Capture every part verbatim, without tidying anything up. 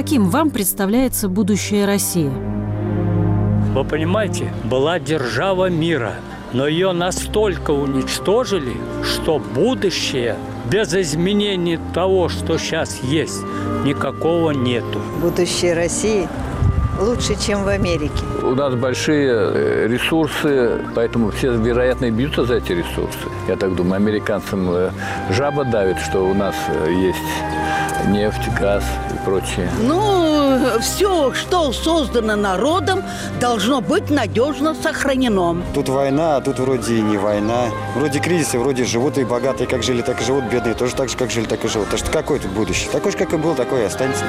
Каким вам представляется будущее России? Вы понимаете, была держава мира, но ее настолько уничтожили, что будущее без изменений того, что сейчас есть, никакого нету. Будущее России лучше, чем в Америке. У нас большие ресурсы, поэтому все, вероятно, и бьются за эти ресурсы. Я так думаю, американцам жаба давит, что у нас есть нефть, газ и прочее. Ну, все, что создано народом, должно быть надежно сохранено. Тут война, а тут вроде и не война. Вроде кризисы, вроде живут и богатые, как жили, так и живут, бедные тоже так же, как жили, так и живут. Так что какое тут будущее? Такое же, как и был, такое и останется.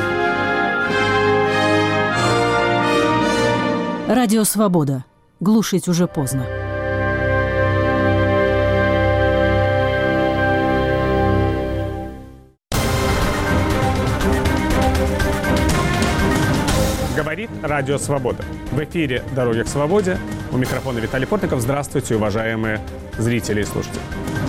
Радио «Свобода». Глушить уже поздно. Говорит Радио «Свобода». В эфире «Дороги к свободе». У микрофона Виталий Портников. Здравствуйте, уважаемые зрители и слушатели.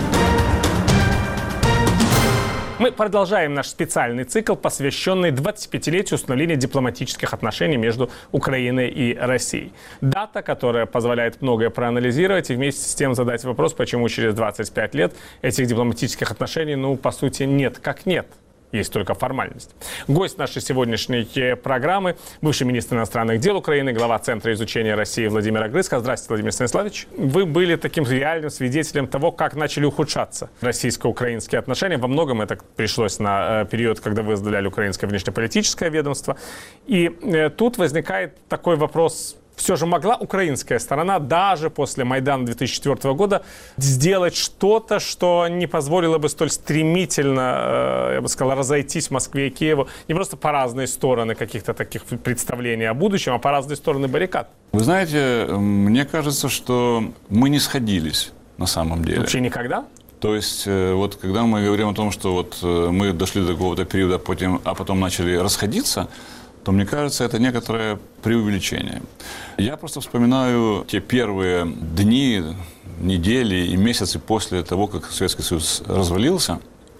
Мы продолжаем наш специальный цикл, посвященный двадцатипятилетию установления дипломатических отношений между Украиной и Россией. Дата, которая позволяет многое проанализировать и вместе с тем задать вопрос, почему через двадцать пять лет этих дипломатических отношений, ну, по сути, нет как нет. Есть только формальность. Гость нашей сегодняшней программы – бывший министр иностранных дел Украины, глава Центра изучения России Владимир Огрызко. Здравствуйте, Владимир Станиславович. Вы были таким реальным свидетелем того, как начали ухудшаться российско-украинские отношения. Во многом это пришлось на период, когда вы возглавляли украинское внешнеполитическое ведомство. И э, тут возникает такой вопрос. Все же могла украинская сторона даже после Майдана две тысячи четвёртого года сделать что-то, что не позволило бы столь стремительно, я бы сказал, разойтись в Москве и Киеву не просто по разные стороны каких-то таких представлений о будущем, а по разные стороны баррикад? Вы знаете, мне кажется, что мы не сходились на самом деле. Вообще никогда? То есть, вот когда мы говорим о том, что вот мы дошли до какого-то периода, а потом начали расходиться, то, мне кажется, это некоторое преувеличение. Я просто вспоминаю те первые дни, недели и месяцы после того, как Советский Союз развалился,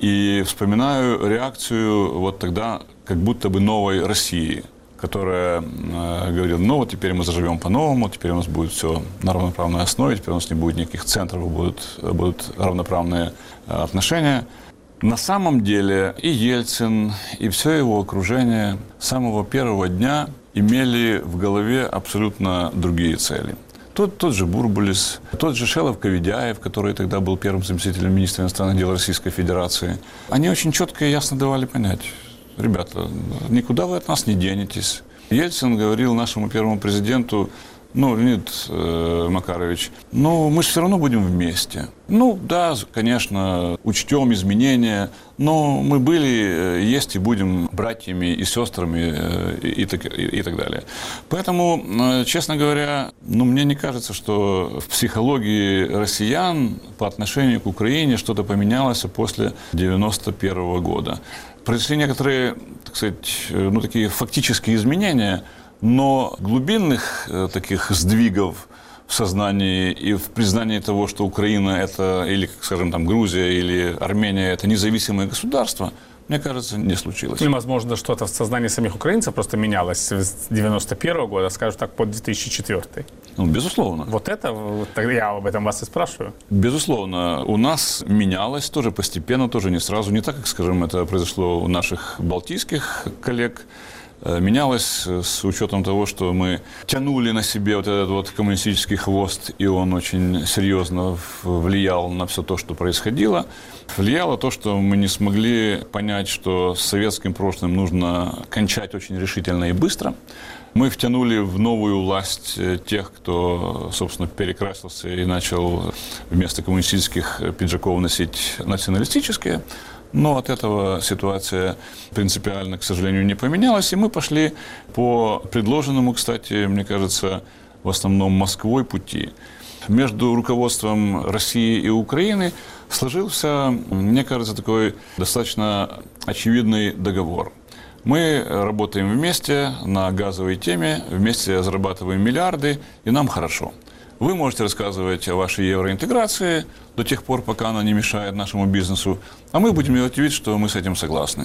и вспоминаю реакцию вот тогда как будто бы новой России, которая э, говорила, ну вот теперь мы заживем по-новому, теперь у нас будет все на равноправной основе, теперь у нас не будет никаких центров, будут, будут равноправные э, отношения. На самом деле и Ельцин, и все его окружение с самого первого дня имели в голове абсолютно другие цели. Тот, тот же Бурбулис, тот же Шелов-Коведяев, который тогда был первым заместителем министра иностранных дел Российской Федерации, они очень четко и ясно давали понять: ребята, никуда вы от нас не денетесь. Ельцин говорил нашему первому президенту: ну, Леонид э, Макарович, ну, мы же все равно будем вместе. Ну, да, конечно, учтем изменения, но мы были, есть и будем братьями и сестрами э, и, так, и, и так далее. Поэтому, э, честно говоря, ну, мне не кажется, что в психологии россиян по отношению к Украине что-то поменялось после девяносто первого года. Произошли некоторые, так сказать, ну, такие фактические изменения, но глубинных э, таких сдвигов в сознании и в признании того, что Украина это, или, скажем, там, Грузия или Армения это независимое государство, мне кажется, не случилось. И, возможно, что-то в сознании самих украинцев просто менялось с девяносто первого года, скажем так, по две тысячи четвёртый. Ну, безусловно. Вот это, вот, я об этом вас и спрашиваю. Безусловно. У нас менялось тоже постепенно, тоже не сразу, не так, как, скажем, это произошло у наших балтийских коллег. Менялось с учетом того, что мы тянули на себе вот этот вот коммунистический хвост, и он очень серьезно влиял на все то, что происходило. Влияло то, что мы не смогли понять, что с советским прошлым нужно кончать очень решительно и быстро. Мы втянули в новую власть тех, кто, собственно, перекрасился и начал вместо коммунистических пиджаков носить националистические. Но от этого ситуация принципиально, к сожалению, не поменялась. И мы пошли по предложенному, кстати, мне кажется, в основном Москвой пути. Между руководством России и Украины сложился, мне кажется, такой достаточно очевидный договор. Мы работаем вместе на газовой теме, вместе зарабатываем миллиарды, и нам хорошо. Вы можете рассказывать о вашей евроинтеграции до тех пор, пока она не мешает нашему бизнесу, а мы будем делать вид, что мы с этим согласны.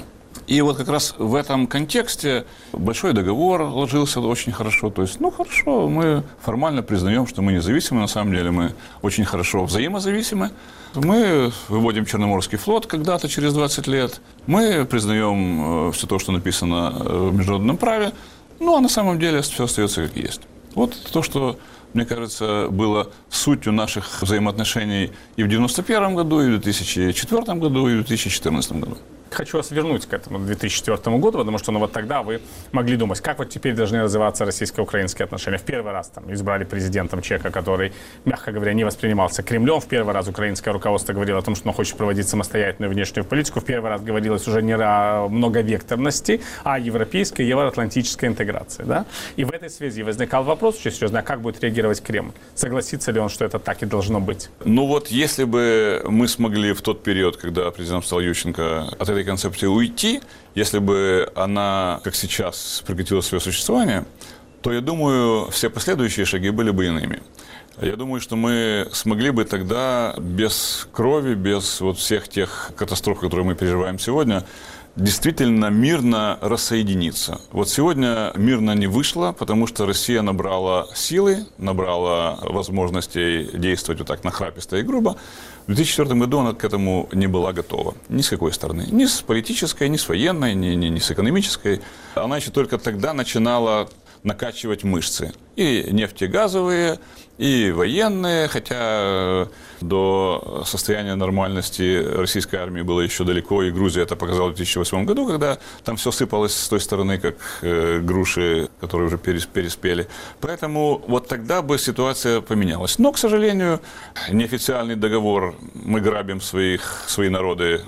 И вот как раз в этом контексте большой договор ложился очень хорошо. То есть, ну хорошо, мы формально признаем, что мы независимы, на самом деле мы очень хорошо взаимозависимы. Мы выводим Черноморский флот когда-то через двадцать лет. Мы признаем все то, что написано в международном праве. Ну, а на самом деле все остается как есть. Вот то, что, мне кажется, было сутью наших взаимоотношений и в девяносто первом году, и в две тысячи четвёртом году, и в две тысячи четырнадцатом году. Хочу вас вернуть к этому две тысячи четвёртому году, потому что ну, вот тогда вы могли думать, как вот теперь должны развиваться российско-украинские отношения. В первый раз там избрали президентом человека, который, мягко говоря, не воспринимался Кремлем. В первый раз украинское руководство говорило о том, что оно хочет проводить самостоятельную внешнюю политику. В первый раз говорилось уже не о многовекторности, а о европейской, евроатлантической интеграции. Да? И в этой связи возникал вопрос очень серьезный, а как будет реагировать Кремль? Согласится ли он, что это так и должно быть? Ну вот, если бы мы смогли в тот период, когда президентом стал Ющенко, от этой концепции уйти, если бы она, как сейчас, прекратила свое существование, то, я думаю, все последующие шаги были бы иными. Я думаю, что мы смогли бы тогда без крови, без вот всех тех катастроф, которые мы переживаем сегодня, действительно мирно рассоединиться. Вот сегодня мирно не вышло, потому что Россия набрала силы, набрала возможностей действовать вот так нахраписто и грубо. В две тысячи четвёртом году она к этому не была готова. Ни с какой стороны. Ни с политической, ни с военной, ни, ни, ни с экономической. Она еще только тогда начинала накачивать мышцы. И нефтегазовые, и военные, хотя до состояния нормальности российской армии было еще далеко, и Грузия это показала в две тысячи восьмом году, когда там все сыпалось с той стороны, как э, груши, которые уже переспели. Поэтому вот тогда бы ситуация поменялась. Но, к сожалению, неофициальный договор, мы грабим своих, свои народы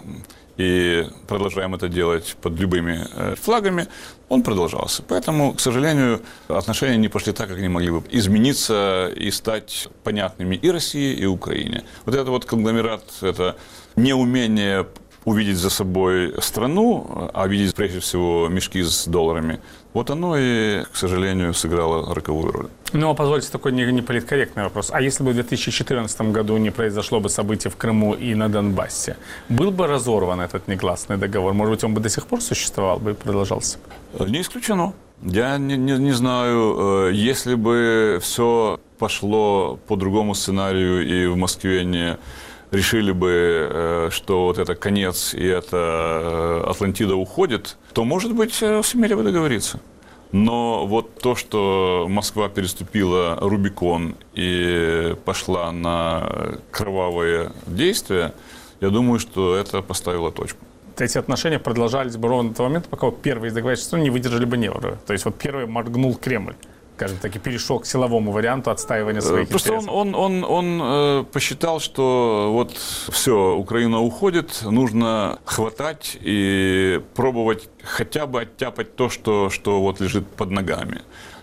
и продолжаем это делать под любыми флагами, он продолжался. Поэтому, к сожалению, отношения не пошли так, как они могли бы измениться и стать понятными и России, и Украине. Вот этот вот конгломерат, это неумение увидеть за собой страну, а видеть прежде всего мешки с долларами, вот оно и, к сожалению, сыграло роковую роль. Ну, а позвольте такой не, не политкорректный вопрос. А если бы в две тысячи четырнадцатом году не произошло бы событий в Крыму и на Донбассе, был бы разорван этот негласный договор? Может быть, он бы до сих пор существовал бы и продолжался? Не исключено. Я не, не, не знаю, если бы все пошло по другому сценарию и в Москве не решили бы, что вот это конец и это Атлантида уходит, то, может быть, сумели бы договориться. Но вот то, что Москва переступила Рубикон и пошла на кровавые действия, я думаю, что это поставило точку. Эти отношения продолжались бы ровно до того момента, пока вот первые из договорившихся сторон не выдержали бы нервы. То есть вот первый моргнул Кремль, скажем так, и перешел к силовому варианту отстаивания своих Просто интересов. он, он, он, он э, посчитал, что вот все, Украина уходит, нужно хватать и пробовать хотя бы оттяпать то, что, что вот лежит под ногами.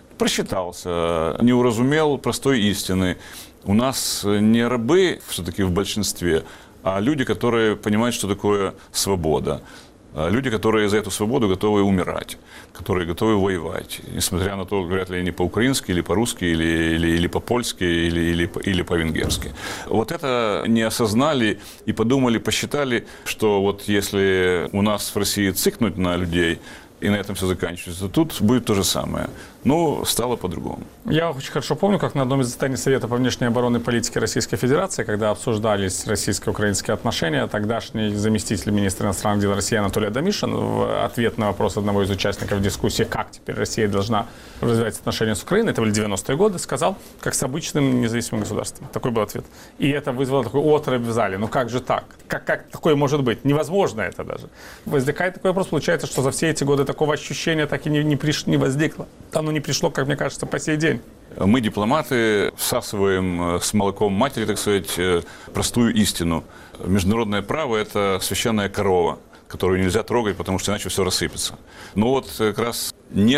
Просчитался, не уразумел простой истины. У нас не рабы все-таки в большинстве, а люди, которые понимают, что такое свобода. Люди, которые за эту свободу готовы умирать, которые готовы воевать. Несмотря на то, говорят ли они по-украински, или по-русски, или, или, или по-польски, или, или, или по-венгерски. Вот это не осознали и подумали, посчитали, что вот если у нас в России цикнуть на людей, и на этом все заканчивается, тут будет то же самое. Но стало по-другому. Я очень хорошо помню, как на одном из заседаний Совета по внешней обороне и политике Российской Федерации, когда обсуждались российско-украинские отношения, тогдашний заместитель министра иностранных дел России Анатолий Адамишин в ответ на вопрос одного из участников дискуссии, как теперь Россия должна развивать отношения с Украиной, это были девяностые годы, сказал, как с обычным независимым государством. Такой был ответ. И это вызвало такой отрыв в зале. Ну как же так? Как, как такое может быть? Невозможно это даже. Возникает такой вопрос, получается, что за все эти годы такого ощущения так и не, не, приш, не возникло. Оно не пришло, как мне кажется, по сей день. Мы, дипломаты, всасываем с молоком матери, так сказать, простую истину. Международное право – это священная корова, которую нельзя трогать, потому что иначе все рассыпется. Но вот как раз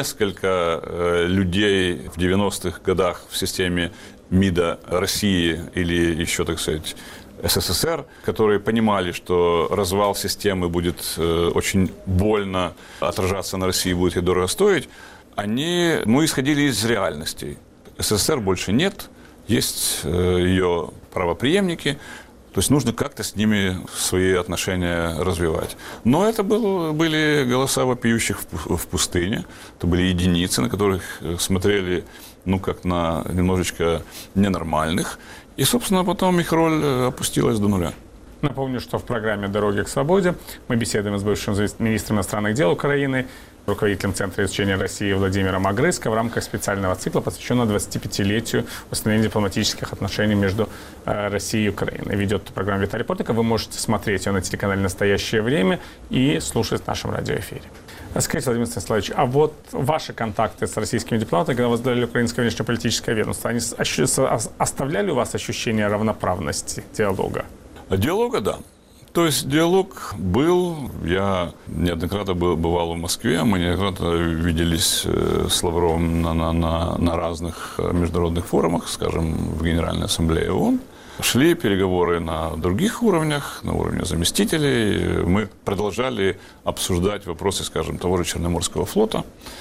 несколько людей в девяностых годах в системе МИДа России или еще, так сказать, СССР, которые понимали, что развал системы будет э, очень больно отражаться на России, будет ей дорого стоить, они, ну, исходили из реальностей. СССР больше нет, есть э, ее правопреемники, То есть нужно как-то с ними свои отношения развивать. Но это был, были голоса вопиющих в, в пустыне. Это были единицы, на которых смотрели, ну, как на немножечко ненормальных. И, собственно, потом их роль опустилась до нуля. Напомню, что в программе «Дороги к свободе» мы беседуем с бывшим министром иностранных дел Украины, руководителем Центра изучения России Владимиром Агрыско в рамках специального цикла, посвященного двадцатипятилетию установления дипломатических отношений между э, Россией и Украиной. Ведет эту программу Виталий Портников. Вы можете смотреть ее на телеканале «Настоящее время» и слушать в нашем радиоэфире. Скажите, Владимир Станиславович, а вот ваши контакты с российскими дипломатами, когда возглавляли украинское внешнеполитическое ведомство, они оставляли у вас ощущение равноправности диалога? Диалога, да. То есть диалог был. Я неоднократно бывал в Москве, мы неоднократно виделись с Лавровым на, на, на, на разных международных форумах, скажем, в Генеральной Ассамблее ООН. Шли переговоры на других уровнях, на уровне заместителей. Мы продолжали обсуждать вопросы, скажем, того же Черноморского флота.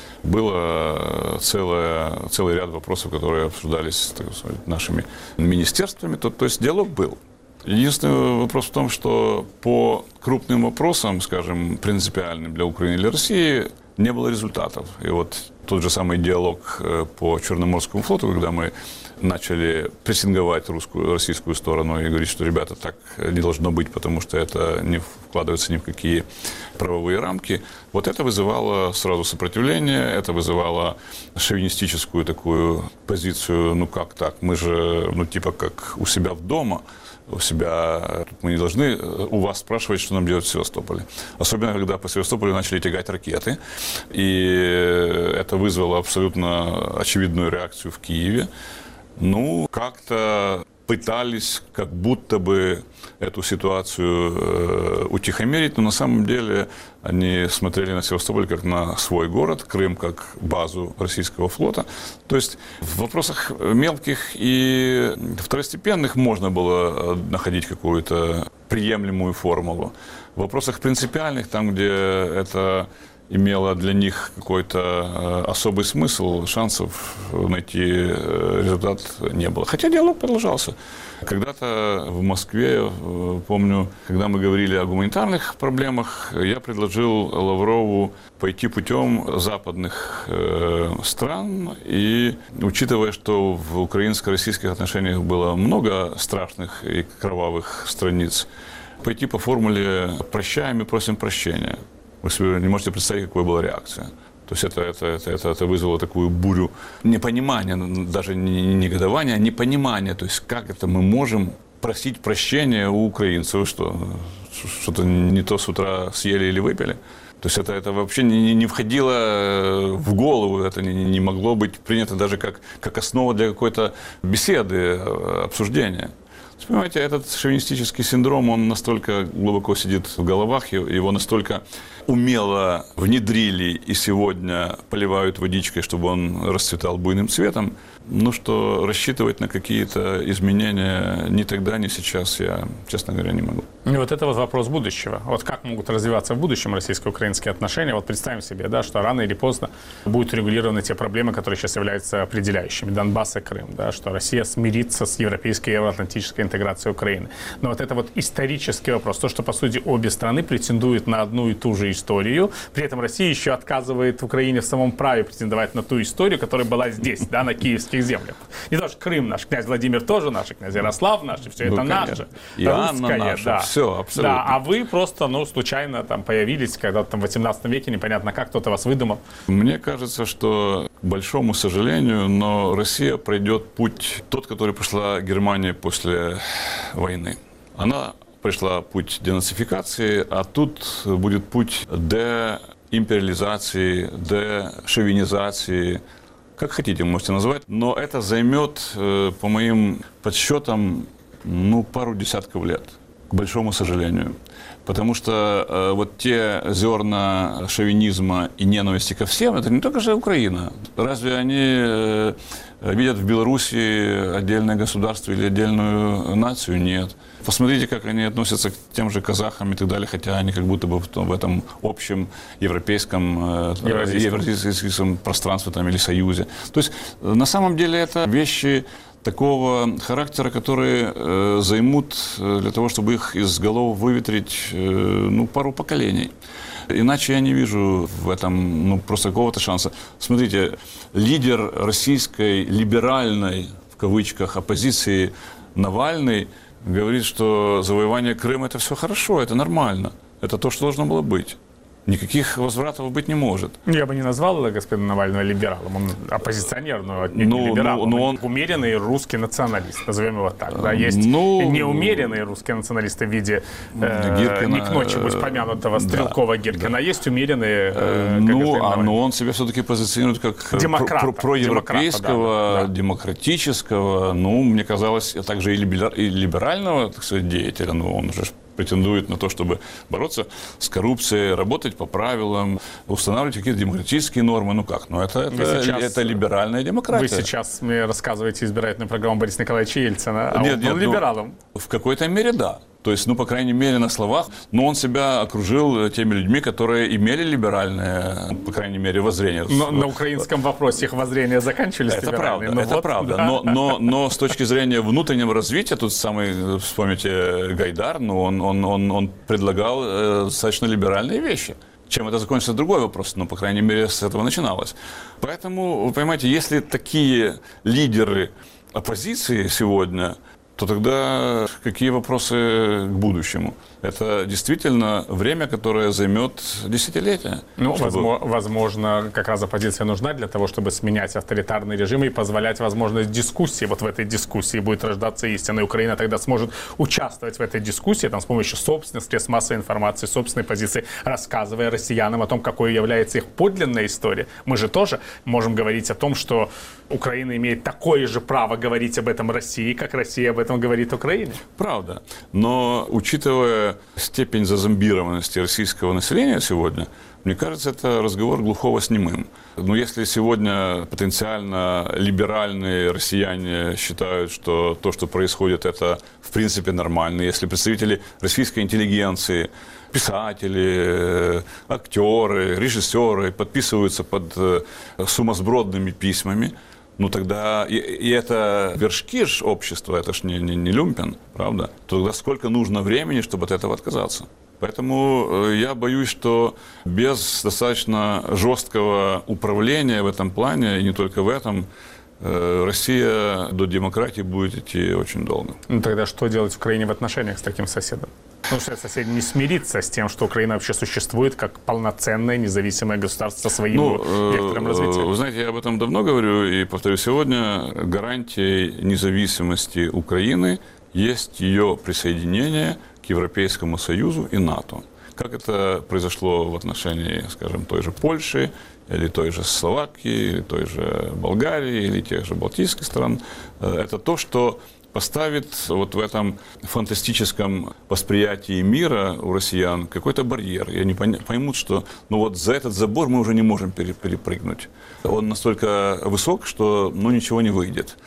Было целое, целый ряд вопросов, которые обсуждались, так сказать, нашими министерствами. То, то есть диалог был. Единственный вопрос в том, что по крупным вопросам, скажем, принципиальным для Украины или России, не было результатов. И вот тот же самый диалог по Черноморскому флоту, когда мы начали прессинговать русскую, российскую сторону и говорить, что, ребята, так не должно быть, потому что это не вкладывается ни в какие правовые рамки. Вот это вызывало сразу сопротивление, это вызывало шовинистическую такую позицию, ну как так, мы же, ну типа как у себя в дома, у себя, мы не должны у вас спрашивать, что нам делать в Севастополе. Особенно, когда по Севастополю начали тягать ракеты, и это вызвало абсолютно очевидную реакцию в Киеве. Ну, как-то пытались как будто бы эту ситуацию э, утихомирить, но на самом деле они смотрели на Севастополь как на свой город, Крым как базу российского флота. То есть в вопросах мелких и второстепенных можно было находить какую-то приемлемую формулу. В вопросах принципиальных, там, где это имело для них какой-то особый смысл, шансов найти результат не было. Хотя диалог продолжался. Когда-то в Москве, помню, когда мы говорили о гуманитарных проблемах, я предложил Лаврову пойти путем западных стран. И учитывая, что в украинско-российских отношениях было много страшных и кровавых страниц, пойти по формуле «прощаем и просим прощения». Вы себе не можете представить, какой была реакция. То есть это, это, это, это, это вызвало такую бурю непонимания, даже не негодования, а непонимания. То есть как это мы можем просить прощения у украинцев? Что, что-то не то с утра съели или выпили? То есть это, это вообще не, не входило в голову, это не, не могло быть принято даже как, как основа для какой-то беседы, обсуждения. Понимаете, этот шовинистический синдром, он настолько глубоко сидит в головах, его настолько умело внедрили и сегодня поливают водичкой, чтобы он расцветал буйным цветом, ну что рассчитывать на какие-то изменения ни тогда, ни сейчас я, честно говоря, не могу. И вот это вот вопрос будущего. Вот как могут развиваться в будущем российско-украинские отношения? Вот представим себе, да, что рано или поздно будут регулированы те проблемы, которые сейчас являются определяющими. Донбасс и Крым, да, что Россия смирится с европейской и евроатлантической интеграцией Украины. Но вот это вот исторический вопрос. То, что, по сути, обе страны претендуют на одну и ту же историю. При этом Россия еще отказывает Украине в самом праве претендовать на ту историю, которая была здесь, да, на киевских землях. Не то, что Крым наш, князь Владимир тоже наш, князь Ярослав наш, и все ну, это наше. И Анна наша, да. Все, абсолютно. Да, а вы просто, ну, случайно там появились, когда-то там в восемнадцатом веке, непонятно как, кто-то вас выдумал. Мне кажется, что, к большому сожалению, но Россия пройдет путь, тот, который прошла Германия после войны. Она пришла путь денацификации, а тут будет путь деимпериализации, дешовинизации, как хотите, можете назвать. Но это займет, по моим подсчетам, ну, пару десятков лет, к большому сожалению. Потому что э, вот те зерна шовинизма и ненависти ко всем, это не только же Украина. Разве они э, видят в Беларуси отдельное государство или отдельную нацию? Нет. Посмотрите, как они относятся к тем же казахам и так далее, хотя они как будто бы в, том, в этом общем европейском, э, евразийском. евразийском пространстве там, или союзе. То есть на самом деле это вещи такого характера, которые э, займут э, для того, чтобы их из голов выветрить э, ну, пару поколений. Иначе я не вижу в этом ну, просто какого-то шанса. Смотрите, лидер российской либеральной, в кавычках, оппозиции Навальный говорит, что завоевание Крыма – это все хорошо, это нормально. Это то, что должно было быть. Никаких возвратов быть не может. Я бы не назвал господина Навального либералом. Он оппозиционер, но отнюдь ну, не либерал. Ну, ну, он умеренный русский националист, назовем его так. Да? Есть ну, неумеренные русские националисты в виде э, Гиркина, не к ночи будь помянутого Стрелкова, да, Гиркина. Да. Есть умеренные... Э, ну, а, но он себя все-таки позиционирует как демократа, про, про, проевропейского, демократа, да, да. демократического, ну, мне казалось, также и, либера, и либерального, так сказать, деятеля. Ну, он же претендует на то, чтобы бороться с коррупцией, работать по правилам, устанавливать какие-то демократические нормы. Ну как? Ну это, это, сейчас, это либеральная демократия. Вы сейчас мне рассказываете избирательную программу Бориса Николаевича Ельцина, а нет, он нет, был либералом. Ну, в какой-то мере да. То есть, ну, по крайней мере, на словах, но он себя окружил теми людьми, которые имели либеральное, по крайней мере, воззрение. Но на украинском вопросе их воззрения заканчивались это либеральные. Правда, это вот, правда. Да. Но, но, но с точки зрения внутреннего развития, тут самый, вспомните, Гайдар, ну, он, он, он, он предлагал э, достаточно либеральные вещи. Чем это закончится, другой вопрос, но, по крайней мере, с этого начиналось. Поэтому, вы понимаете, если такие лидеры оппозиции сегодня, то тогда какие вопросы к будущему? Это действительно время, которое займет десятилетия. Ну, чтобы... возможно, как раз оппозиция нужна для того, чтобы сменять авторитарные режимы и позволять возможность дискуссии. Вот в этой дискуссии будет рождаться истина, и Украина тогда сможет участвовать в этой дискуссии там, с помощью собственных средств массовой информации, собственной позиции, рассказывая россиянам о том, какой является их подлинная история. Мы же тоже можем говорить о том, что Украина имеет такое же право говорить об этом России, как Россия об этом говорит Украине. Правда. Но, учитывая степень зазомбированности российского населения сегодня, мне кажется, это разговор глухого с немым. Но если сегодня потенциально либеральные россияне считают, что то, что происходит, это в принципе нормально, если представители российской интеллигенции, писатели, актеры, режиссеры подписываются под сумасбродными письмами, ну тогда, и, и это вершки ж общества, это ж не, не, не люмпен, правда? Тогда сколько нужно времени, чтобы от этого отказаться? Поэтому я боюсь, что без достаточно жесткого управления в этом плане, и не только в этом, Россия до демократии будет идти очень долго. Ну тогда что делать в Украине в отношениях с таким соседом? Потому что сосед не смирится с тем, что Украина вообще существует как полноценное независимое государство со своим ну, вектором развития. Вы знаете, я об этом давно говорю и повторю сегодня. Гарантией независимости Украины есть ее присоединение к Европейскому Союзу и НАТО. Как это произошло в отношении, скажем, той же Польши, или той же Словакии, или той же Болгарии, или тех же балтийских стран. Это то, что поставит вот в этом фантастическом восприятии мира у россиян какой-то барьер. И они поймут, что ну вот за этот забор мы уже не можем перепрыгнуть. Он настолько высок, что ну, ничего не выйдет.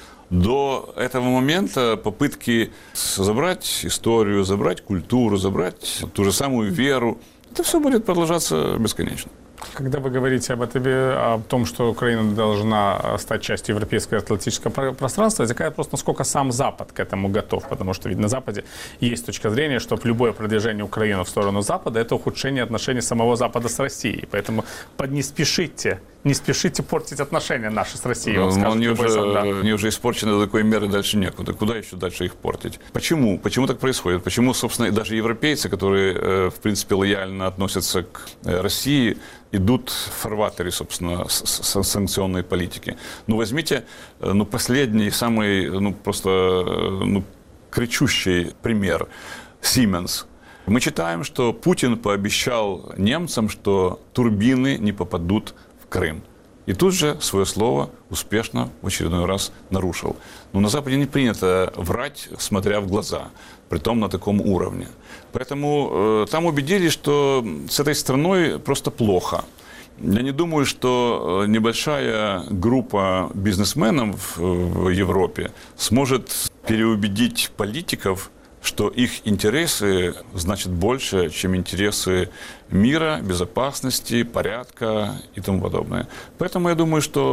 До этого момента попытки забрать историю, забрать культуру, забрать ту же самую веру, это все будет продолжаться бесконечно. Когда вы говорите об этом, о том, что Украина должна стать частью европейского атлантического пространства, возникает просто, насколько сам Запад к этому готов. Потому что ведь на Западе есть точка зрения, что любое продвижение Украины в сторону Запада – это ухудшение отношений самого Запада с Россией. Поэтому не спешите, не спешите портить отношения наши с Россией. Ну, они, уже, они уже испорчены до такой меры, дальше некуда. Куда еще дальше их портить? Почему? Почему так происходит? Почему, собственно, даже европейцы, которые, в принципе, лояльно относятся к России, идут в фарватере, собственно, санкционной политики. Ну, возьмите, ну, последний, самый, ну, просто, ну, кричущий пример. Siemens. Мы читаем, что Путин пообещал немцам, что турбины не попадут в Крым. И тут же свое слово успешно в очередной раз нарушил. Но на Западе не принято врать, смотря в глаза, притом на таком уровне. Поэтому э, там убедились, что с этой страной просто плохо. Я не думаю, что небольшая группа бизнесменов в Европе сможет переубедить политиков, что их интересы значит больше, чем интересы мира, безопасности, порядка и тому подобное. Поэтому я думаю, что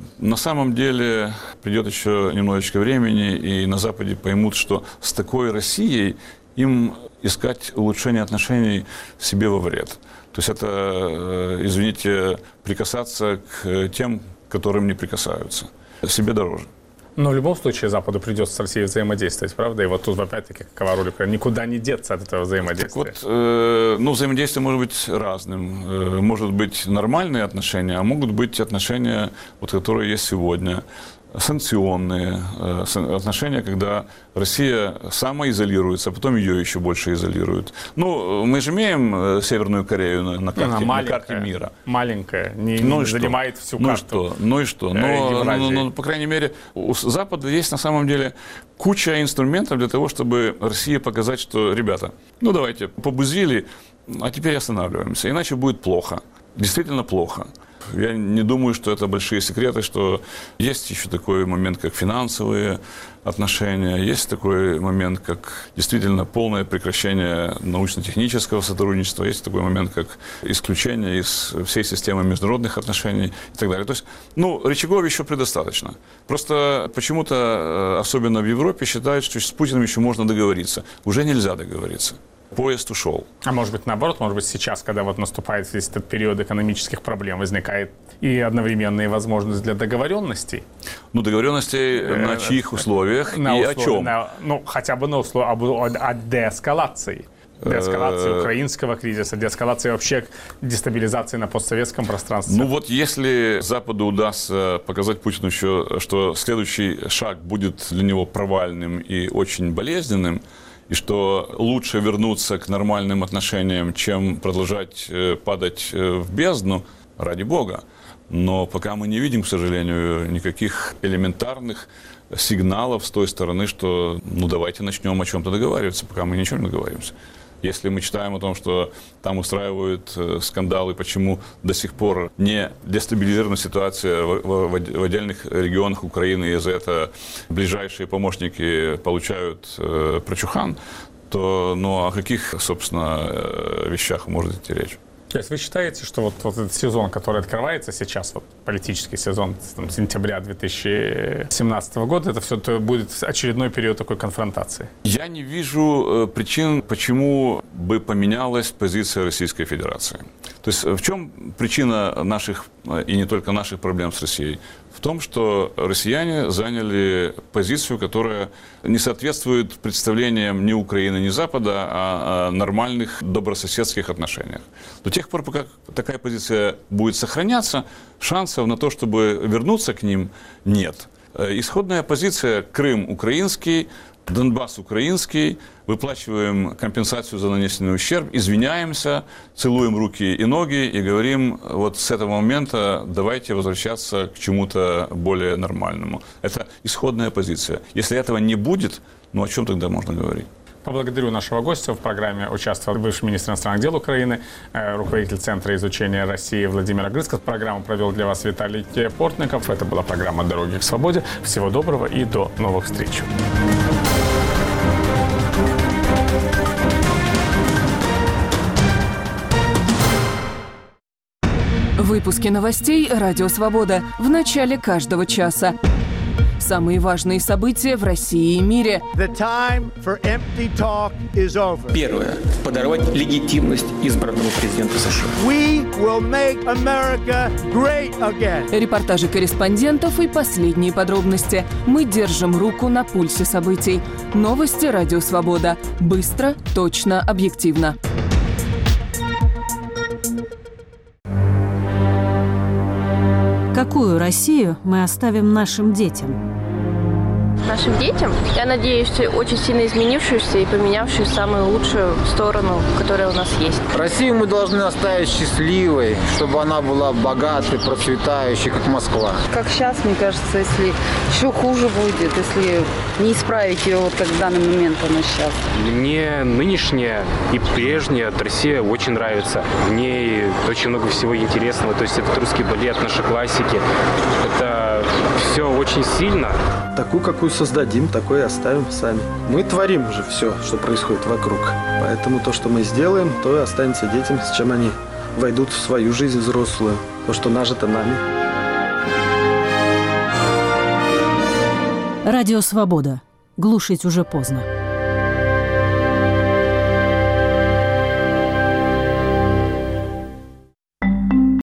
На самом деле придет еще немножечко времени, и на Западе поймут, что с такой Россией им искать улучшение отношений себе во вред. То есть это, извините, прикасаться к тем, к которым не прикасаются. Себе дороже. Но в любом случае Западу придется с Россией взаимодействовать, правда? И вот тут опять-таки какова роль Украины? Никуда не деться от этого взаимодействия. Так вот, э, ну, взаимодействие может быть разным. Э, может быть нормальные отношения, а могут быть отношения, вот, которые есть сегодня. Санкционные э, отношения, когда Россия самоизолируется, а потом ее еще больше изолируют. Ну, мы же имеем Северную Корею на, на, карте, на карте мира. Маленькая, не, ну не занимает всю ну карту. Что? Ну и что? Но, но, но, но, по крайней мере, у Запада есть на самом деле куча инструментов для того, чтобы России показать, что, ребята, ну давайте, побузили, а теперь останавливаемся, иначе будет плохо. Действительно плохо. Я не думаю, что это большие секреты, что есть еще такой момент, как финансовые отношения, есть такой момент, как действительно полное прекращение научно-технического сотрудничества, есть такой момент, как исключение из всей системы международных отношений и так далее. То есть, ну, рычагов еще предостаточно. Просто почему-то, особенно в Европе, считают, что с Путиным еще можно договориться. Уже нельзя договориться. Поезд ушел. А может быть, наоборот, может быть, сейчас, когда вот наступает весь этот период экономических проблем, возникает и одновременная возможность для договоренностей? Ну, договоренностей э, на чьих условиях на и услов... о чем? На, ну, хотя бы на условиях о, о деэскалации. Деэскалации украинского кризиса, деэскалации вообще дестабилизации на постсоветском пространстве. Ну вот если Западу удастся показать Путину еще, что следующий шаг будет для него провальным и очень болезненным, и что лучше вернуться к нормальным отношениям, чем продолжать падать в бездну, ради бога. Но пока мы не видим, к сожалению, никаких элементарных сигналов с той стороны, что ну давайте начнем о чем-то договариваться, пока мы ничего не договариваемся. Если мы читаем о том, что там устраивают скандалы, почему до сих пор не дестабилизирована ситуация в, в, в отдельных регионах Украины, и за это ближайшие помощники получают э, прочухан, то ну, о каких, собственно, вещах может идти речь? То есть вы считаете, что вот, вот этот сезон, который открывается сейчас, вот, политический сезон там, сентября две тысячи семнадцатого года, это все это будет очередной период такой конфронтации? Я не вижу причин, почему бы поменялась позиция Российской Федерации. То есть в чем причина наших, и не только наших, проблем с Россией? В том, что россияне заняли позицию, которая не соответствует представлениям ни Украины, ни Запада о, о нормальных добрососедских отношениях. До тех пор, пока такая позиция будет сохраняться, шансов на то, чтобы вернуться к ним, нет. Исходная позиция: Крым украинский, Донбасс украинский, выплачиваем компенсацию за нанесенный ущерб, извиняемся, целуем руки и ноги и говорим, вот с этого момента давайте возвращаться к чему-то более нормальному. Это исходная позиция. Если этого не будет, ну о чем тогда можно говорить? Поблагодарю нашего гостя. В программе участвовал бывший министр иностранных дел Украины, руководитель Центра изучения России Владимир Огрызков. Программу провел для вас Виталий Портников. Это была программа «Дороги к свободе». Всего доброго и до новых встреч. Выпуски новостей «Радио Свобода» в начале каждого часа. Самые важные события в России и мире. Первое. Подорвать легитимность избранного президента США. Репортажи корреспондентов и последние подробности. Мы держим руку на пульсе событий. Новости «Радио Свобода». Быстро, точно, объективно. Какую Россию мы оставим нашим детям? Нашим детям, я надеюсь, очень сильно изменившуюся и поменявшую самую лучшую сторону, которая у нас есть. Россию мы должны оставить счастливой, чтобы она была богатой, процветающей, как Москва. Как сейчас, мне кажется, если еще хуже будет, если не исправить ее, вот как в данный момент она сейчас. Мне нынешняя и прежняя Россия очень нравится. В ней очень много всего интересного. То есть это русский балет, наши классики. Это все очень сильно. Такую, какую создадим, такой и оставим сами. Мы творим уже все, что происходит вокруг. Поэтому то, что мы сделаем, то и останется детям, с чем они войдут в свою жизнь взрослую. То, что нажито нами. Радио «Свобода». Глушить уже поздно.